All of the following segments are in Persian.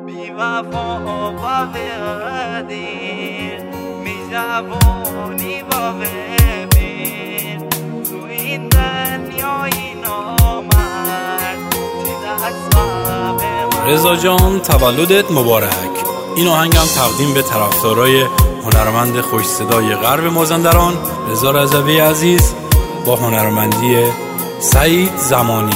بی وفا و بدیر می جوانی با ببین تو این دنیای نامرد رضا جان تولدت مبارک. این آهنگم تقدیم به طرفدارای هنرمند خوش صدای غرب مازندران رضا رضوی عزیز با هنرمندی سعید زمانی.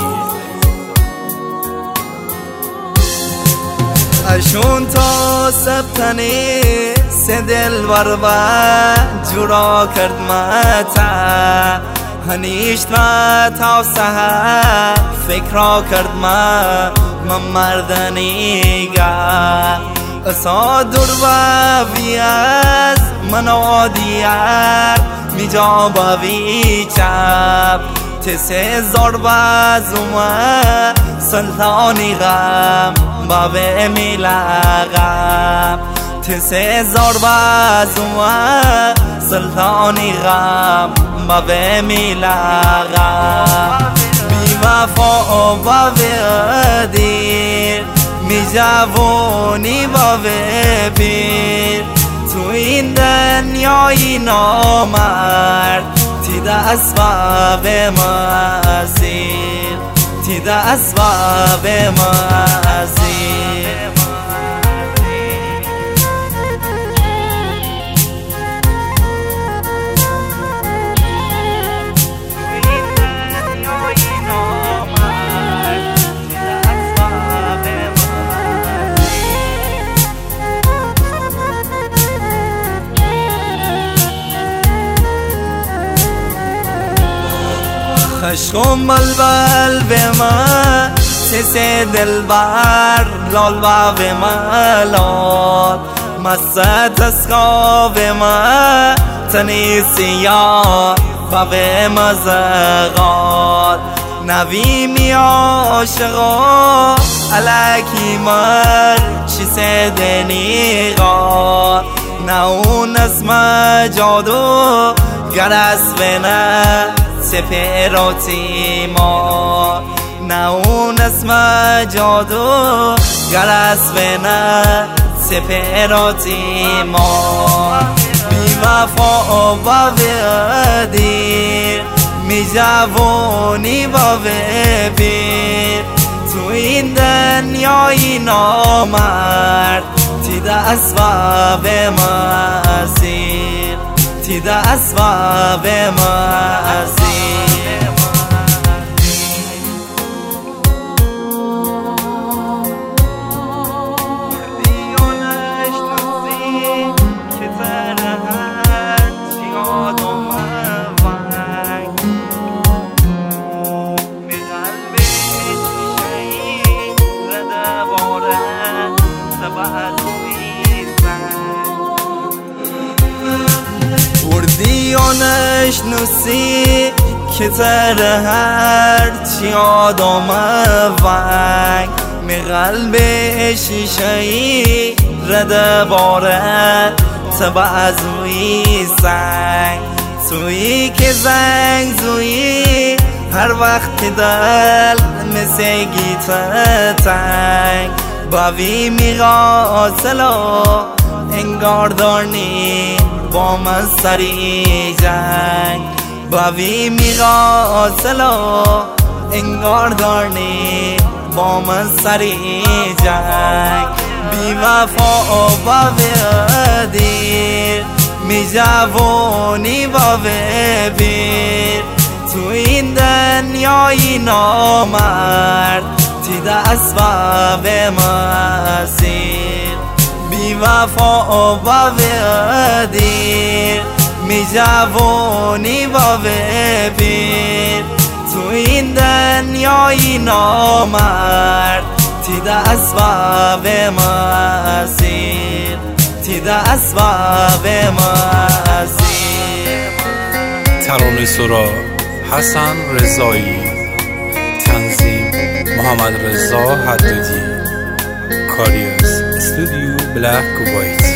اشون تا سبتنی سه دلبر و جورا کرد متا هنیشت و تا سهر فکر کرد من مردنیگه اسا دور و بیاز من آدیار می جا با وی چپ تسه زار بازومه سلطانی غم با به میلغم تسه زار بازومه سلطانی غم با به میلغم بی وفا و بدیر می جوانی با بپیر تو این دنیای نامرد تی دست و به مزیر تی دست و به مزیر خشم بلبل به من سه دلبر لال و به من لال مست اسقا به من تنی سیاه و به مزغال نوی می عاشقا علکی مر چی سه دنیغال نه اون اسم جادو گرس به نه سپراتی ما نه اون اسم جادو گرس به نه سپراتی ما بی وفا و بدیر می جوانی با بپیر تو این دنیای نامرد تی دست و به مسیر تی دست و به مسیر نشنوسی که تر هر چی آدم ونگ می قلب شیشهی رده باره تبا از روی سنگ تویی که زنگ زویی هر وقت دل مثل گیت تنگ باوی می غاسلو انگار دارنی با من سری جنگ باوی می غاسلو انگار دارنی با من سری جنگ بی وفا و بدیر می جوانی با بپیر تو این دنیای نامرد تی دست و به مسیر بی وفا و بدیر می جوانی با بپیر تو این دنیای نامرد تی دست و به مسیر تی دست و به مسیر. ترانه سرا حسن رضایی، تنظیم محمد رضا حدادی، کاری از استودیو بلک کویت.